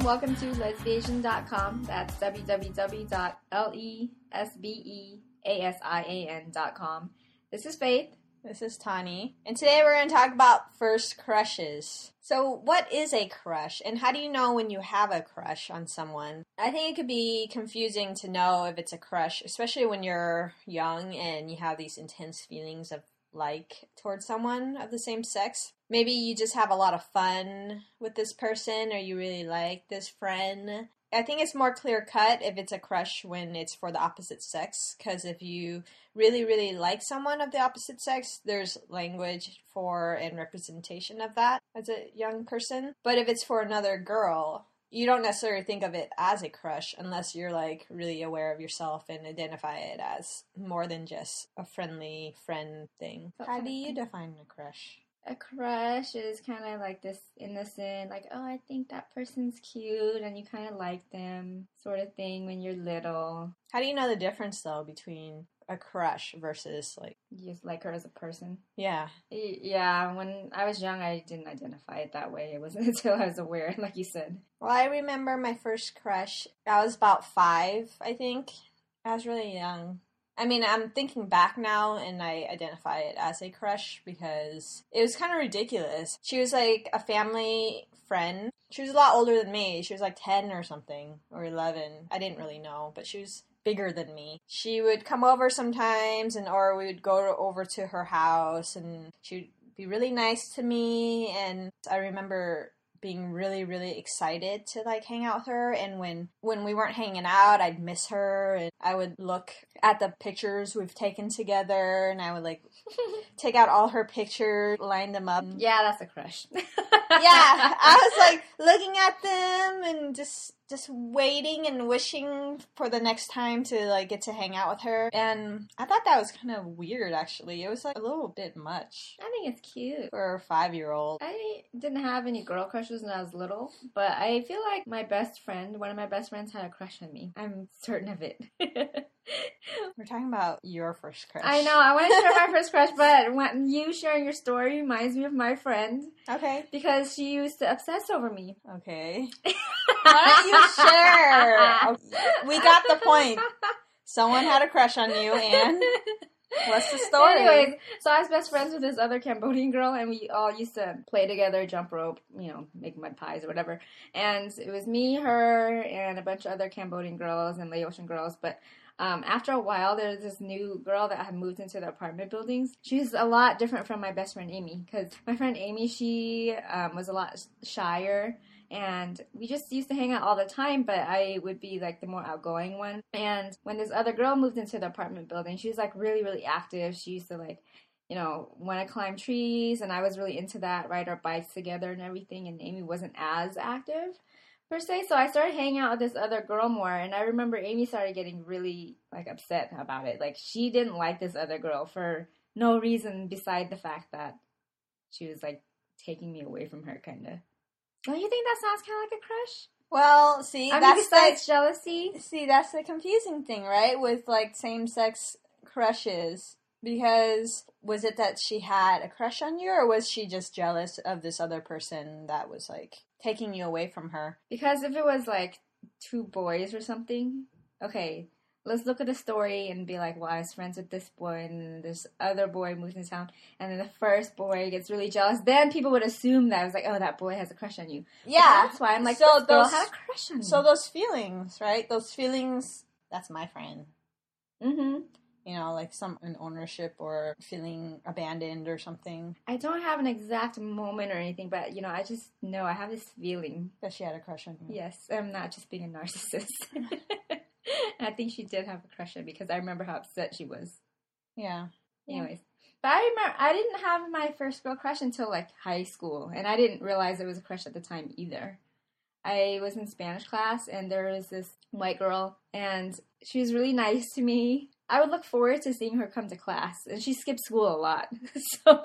welcome to lesbiasian.com. That's www.lesbeasian.com. This is Faith. This is Tani. And today we're going to talk about first crushes. So what is a crush? And how do you know when you have a crush on someone? I think it could be confusing to know if it's a crush, especially when you're young and you have these intense feelings of like towards someone of the same sex. Maybe you just have a lot of fun with this person or you really like this friend. I think it's more clear-cut if it's a crush when it's for the opposite sex, because if you really, really like someone of the opposite sex, there's language for and representation of that as a young person. But if it's for another girl, you don't necessarily think of it as a crush unless you're, like, really aware of yourself and identify it as more than just a friendly friend thing. How do you define a crush? A crush is kind of like this innocent, like, oh, I think that person's cute, and you kind of like them sort of thing when you're little. How do you know the difference, though, between a crush versus, like... You just like her as a person? Yeah. Yeah, when I was young, I didn't identify it that way. It wasn't until I was aware, like you said. Well, I remember my first crush. I was about 5, I think. I was really young. I mean, I'm thinking back now, and I identify it as a crush because it was kind of ridiculous. She was, like, a family friend. She was a lot older than me. She was, like, 10 or something, or 11. I didn't really know, but she was bigger than me. She would come over sometimes, or we would go over to her house, and she would be really nice to me, and I remember being really, really excited to, like, hang out with her, and when we weren't hanging out, I'd miss her, and I would look at the pictures we've taken together, and I would, like, take out all her pictures, line them up. Yeah, that's a crush. Yeah, I was, like, looking at them, and just waiting and wishing for the next time to, like, get to hang out with her, and I thought that was kind of weird, actually. It was, like, a little bit much. I think it's cute. For a 5-year-old. I didn't have any girl crushes when I was little, but I feel like one of my best friends had a crush on me. I'm certain of it. We're talking about your first crush. I know, I want to share my first crush, but when you sharing your story reminds me of my friend. Okay. Because she used to obsess over me. Okay. Why don't you share? We got the point. Someone had a crush on you, and what's the story? Anyways, so I was best friends with this other Cambodian girl, and we all used to play together, jump rope, make mud pies or whatever. And it was me, her, and a bunch of other Cambodian girls and Laotian girls, but after a while, there was this new girl that had moved into the apartment buildings. She was a lot different from my best friend Amy, because my friend Amy, she was a lot shyer, and we just used to hang out all the time, but I would be, like, the more outgoing one. And when this other girl moved into the apartment building, she was, like, really, really active. She used to, like, want to climb trees, and I was really into that, ride our bikes together and everything, and Amy wasn't as active per se, so I started hanging out with this other girl more, and I remember Amy started getting really, like, upset about it. Like, she didn't like this other girl for no reason beside the fact that she was, like, taking me away from her, kind of. Don't you think that sounds kind of like a crush? Well, see, besides jealousy. See, that's the confusing thing, right? With, like, same-sex crushes. Because was it that she had a crush on you, or was she just jealous of this other person that was, like, taking you away from her? Because if it was, like, 2 boys or something, okay, let's look at the story and be like, well, I was friends with this boy, and then this other boy moves in town, and then the first boy gets really jealous. Then people would assume that I was like, oh, that boy has a crush on you. Yeah. But that's why I'm like, this girl had a crush on me. So those feelings, right? Those feelings, that's my friend. Mm-hmm. Like an ownership or feeling abandoned or something. I don't have an exact moment or anything, but, I just know I have this feeling. That she had a crush on you. Yes, I'm not just being a narcissist. I think she did have a crush on me because I remember how upset she was. Yeah. Anyways. But I remember I didn't have my first girl crush until, like, high school, and I didn't realize it was a crush at the time either. I was in Spanish class, and there was this white girl, and she was really nice to me. I would look forward to seeing her come to class, and she skipped school a lot, so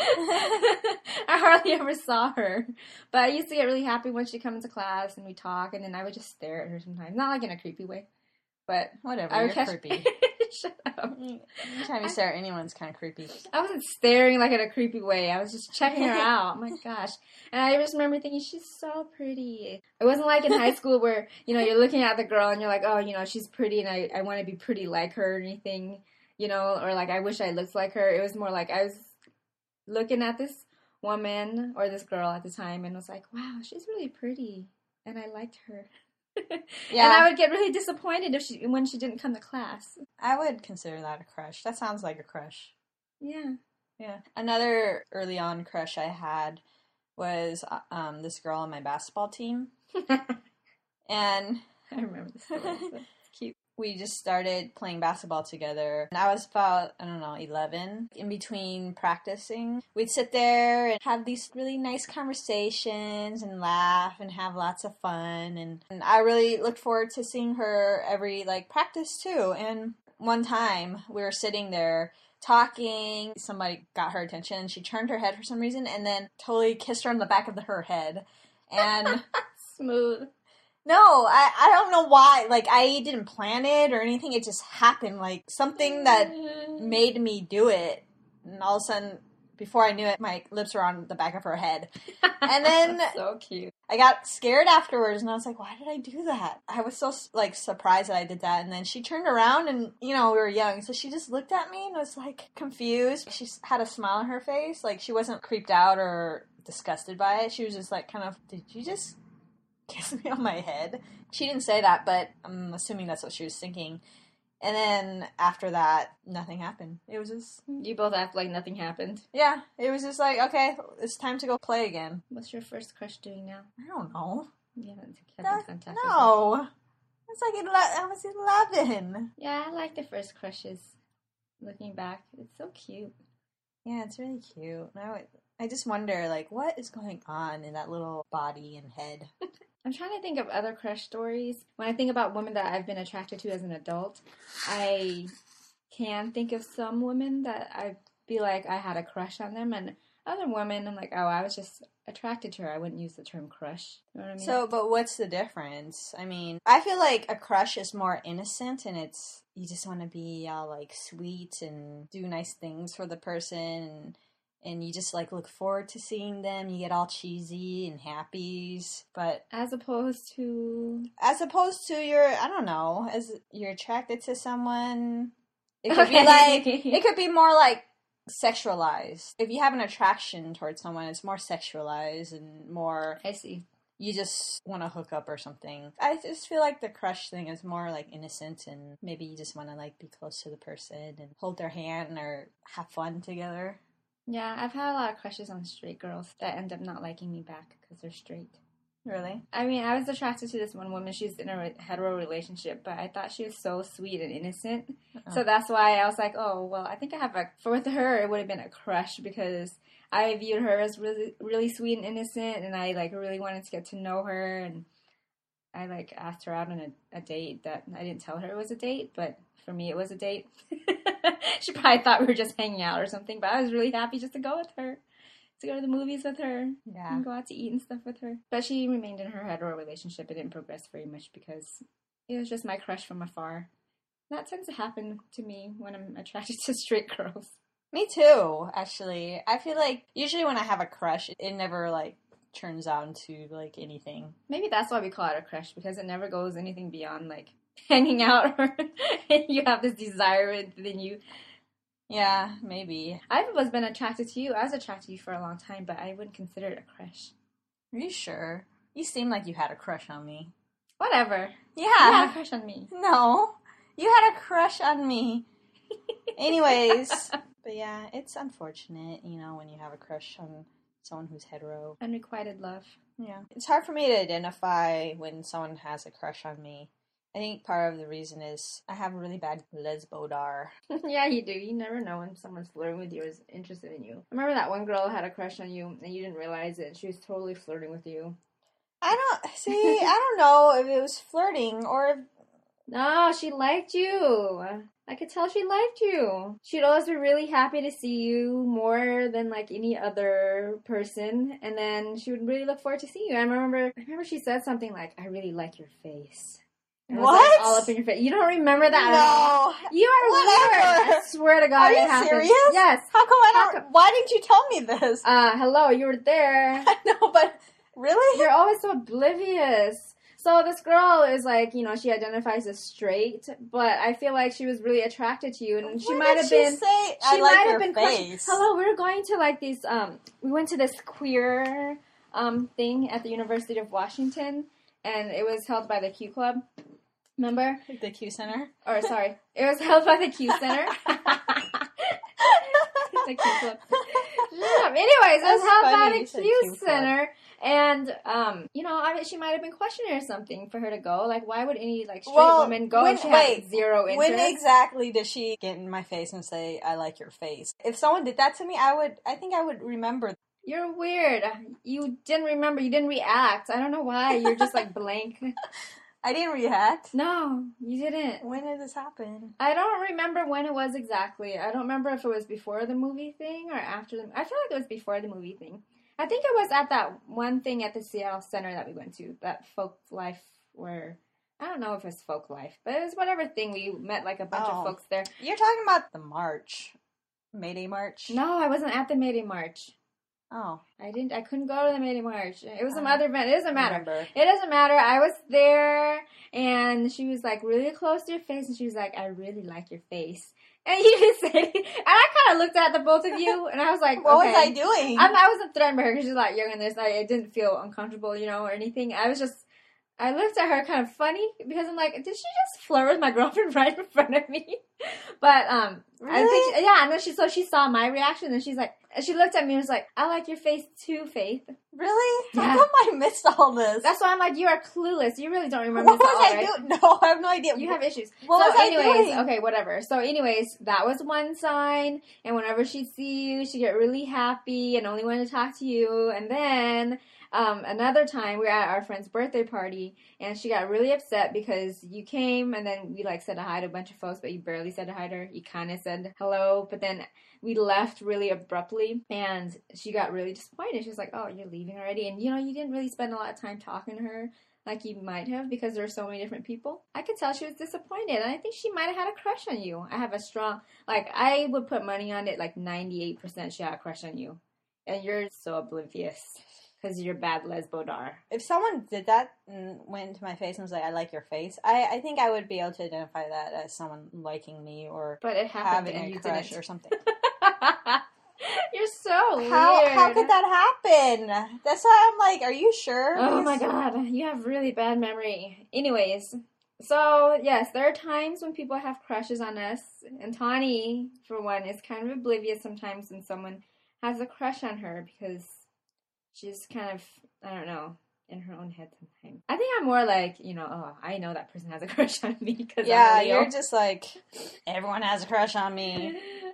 I hardly ever saw her. But I used to get really happy when she'd come into class, and we'd talk, and then I would just stare at her sometimes. Not, like, in a creepy way, but whatever, I would you're creepy. Shut up. Anytime you stare at anyone's kind of creepy. I wasn't staring like in a creepy way. I was just checking her out. Oh my gosh. And I just remember thinking, she's so pretty. It wasn't like in high school where, you're looking at the girl and you're like, oh, she's pretty and I want to be pretty like her or anything, or like I wish I looked like her. It was more like I was looking at this woman or this girl at the time and was like, wow, she's really pretty. And I liked her. Yeah. And I would get really disappointed when she didn't come to class. I would consider that a crush. That sounds like a crush. Yeah. Yeah. Another early on crush I had was this girl on my basketball team. And I remember this story. It's cute. We just started playing basketball together. And I was about, 11. In between practicing, we'd sit there and have these really nice conversations and laugh and have lots of fun. And I really looked forward to seeing her every, practice too. And one time, we were sitting there talking. Somebody got her attention and she turned her head for some reason and then totally kissed her on the back of her head. And smooth. No, I don't know why. I didn't plan it or anything. It just happened. Something that made me do it. And all of a sudden, before I knew it, my lips were on the back of her head. And then so cute. I got scared afterwards, and I was like, why did I do that? I was so, surprised that I did that. And then she turned around, and, we were young, so she just looked at me and was, confused. She had a smile on her face. She wasn't creeped out or disgusted by it. She was just, kind of, did you just kiss me on my head? She didn't say that, but I'm assuming that's what she was thinking. And then after that, nothing happened. It was just... You both act like nothing happened. Yeah, it was just okay, it's time to go play again. What's your first crush doing now? I don't know. You haven't contacted No. It's I was 11. Yeah, I like the first crushes. Looking back, it's so cute. Yeah, it's really cute. I just wonder, what is going on in that little body and head? I'm trying to think of other crush stories. When I think about women that I've been attracted to as an adult, I can think of some women that I feel like I had a crush on them, and other women, I'm like, oh, I was just attracted to her. I wouldn't use the term crush. You know what I mean? So, but what's the difference? I mean, I feel like a crush is more innocent, and you just want to be all, sweet and do nice things for the person, and you just look forward to seeing them. You get all cheesy and happies, but as opposed to I don't know, as you're attracted to someone, it could be it could be more sexualized. If you have an attraction towards someone, it's more sexualized and more. I see. You just want to hook up or something. I just feel like the crush thing is more innocent, and maybe you just want to be close to the person and hold their hand or have fun together. Yeah, I've had a lot of crushes on straight girls that end up not liking me back because they're straight. Really? I mean, I was attracted to this one woman. She's in a hetero relationship, but I thought she was so sweet and innocent. Uh-oh. So that's why I was like, oh, well, I think I have with her, it would have been a crush because I viewed her as really, really sweet and innocent, and I, really wanted to get to know her, and I, asked her out on a date that I didn't tell her it was a date, but for me it was a date. She probably thought we were just hanging out or something, but I was really happy just to go with her. To go to the movies with her. Yeah. And go out to eat and stuff with her. But she remained in her hetero relationship. It didn't progress very much because it was just my crush from afar. That tends to happen to me when I'm attracted to straight girls. Me too, actually. I feel like usually when I have a crush, it never, turns out into, anything. Maybe that's why we call it a crush, because it never goes anything beyond, hanging out or you have this desire within you. Yeah, maybe. I've been attracted to you. I was attracted to you for a long time, but I wouldn't consider it a crush. Are you sure? You seem like you had a crush on me. Whatever. Yeah. You had a crush on me. No. You had a crush on me. Anyways. But yeah, it's unfortunate, when you have a crush on someone who's hetero. Unrequited love. Yeah. It's hard for me to identify when someone has a crush on me. I think part of the reason is I have really bad lesbodar. Yeah, you do. You never know when someone's flirting with you or is interested in you. I remember that one girl had a crush on you and you didn't realize it, and she was totally flirting with you. I don't know if it was flirting or if... No, she liked you. I could tell she liked you. She'd always be really happy to see you more than any other person, and then she would really look forward to seeing you. I remember she said something like, I really like your face. It was, What? like, all up in your face. You don't remember that at all? No. You are Whatever. weird. I swear to God, Are it you happened. serious? Yes. How come I don't? Why didn't you tell me this? Hello, you were there. I know, but really? You're always so oblivious. So this girl is like, she identifies as straight, but I feel like she was really attracted to you, and she What might did have she been. say? She I might like have your been face. Hello, we were going to like these. We went to this queer thing at the University of Washington, and it was held by the Q Club. Remember? The Q Center? Or sorry, it was held by the Q Center. The Q Club. Anyways, it was held by the Q Center, and I mean, she might have been questioning or something for her to go. Like, why would any straight women go? She had zero interest. When exactly did she get in my face and say, "I like your face"? If someone did that to me, I think I would remember. You're weird. You didn't remember. You didn't react. I don't know why. You're just like blank. I didn't react. No, you didn't. When did this happen? I don't remember when it was exactly. I don't remember if it was before the movie thing or after the. I feel like it was before the movie thing. I think it was at that one thing at the Seattle Center that we went to, that folk life where. I don't know if it's folk life, but it was whatever thing. We met like a bunch of folks there. You're talking about the march. May Day March? No, I wasn't at the May Day March. Oh. I couldn't go to the May Day March. It was some other event. It doesn't matter. Remember. It doesn't matter. I was there, and she was like really close to your face, and she was like, I really like your face. And you just said, and I kind of looked at the both of you, and I was like, what okay. was I doing? I wasn't threatened by her because she's like young and this. I didn't feel uncomfortable, or anything. I looked at her kind of funny because I'm like, did she just flirt with my girlfriend right in front of me? But really? I think and then she saw my reaction and she's like, and she looked at me and was like, I like your face too, Faith. Really? Yeah. How come I missed all this? That's why I'm like, you are clueless. You really don't remember What this was at all, I right? doing? No, I have no idea. You have issues. What was I doing? Okay, whatever. So anyways, that was one sign, and whenever she'd see you, she'd get really happy and only wanted to talk to you. And then another time we were at our friend's birthday party, and she got really upset because you came, and then we said hi to a bunch of folks, but you barely said hi to her. You kind of said hello, but then we left really abruptly, and she got really disappointed. She was like, oh, you're leaving already? And you didn't really spend a lot of time talking to her like you might have because there were so many different people. I could tell she was disappointed, and I think she might have had a crush on you. I have a strong, I would put money on it, 98% she had a crush on you. And you're so oblivious because you're bad lesbo-dar. If someone did that and went into my face and was like, I like your face, I think I would be able to identify that as someone liking me or but it happened having and a you crush didn't. or something. You're so weird. How could that happen? That's why I'm like, are you sure? Oh my god, you have really bad memory. Anyways, so yes, there are times when people have crushes on us, and Tawny, for one, is kind of oblivious sometimes when someone has a crush on her because she's kind of, I don't know, in her own head sometimes. I think I'm more like, oh, I know that person has a crush on me because I'm a Leo. You're just like, everyone has a crush on me.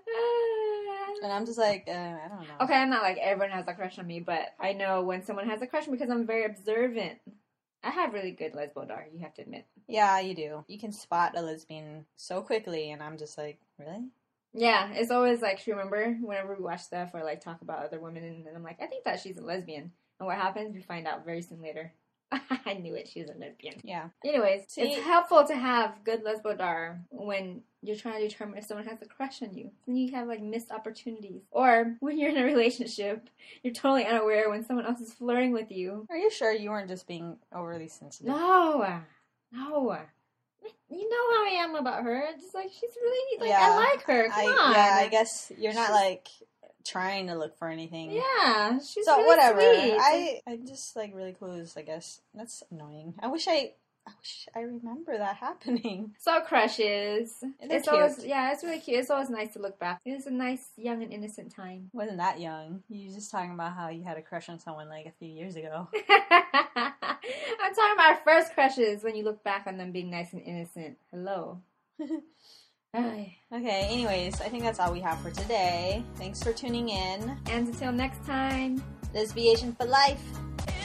And I'm just like, I don't know. Okay, I'm not like everyone has a crush on me, but I know when someone has a crush on me because I'm very observant. I have really good lesbo-dar, you have to admit. Yeah, you do. You can spot a lesbian so quickly, and I'm just like, really? Yeah, it's always remember whenever we watch stuff or talk about other women, and I'm like, I think that she's a lesbian. And what happens? We find out very soon later. I knew it, she was a lesbian. Yeah. Anyways, it's helpful to have good lesbo-dar when you're trying to determine if someone has a crush on you. Then you have missed opportunities. Or when you're in a relationship, you're totally unaware when someone else is flirting with you. Are you sure you weren't just being overly sensitive? No. You know how I am about her. Just she's really I like her. Come on. Yeah, I guess you're not trying to look for anything. Yeah, she's so really whatever. sweet. I'm just really clueless, I guess. That's annoying. I wish I remember that happening. So crushes. They're it's cute. always it's really cute. It's always nice to look back. It was a nice, young and innocent time. Wasn't that young. You were just talking about how you had a crush on someone a few years ago. I'm talking about our first crushes when you look back on them being nice and innocent. Hello. Okay, anyways, I think that's all we have for today. Thanks for tuning in. And until next time, Lesbiation for life.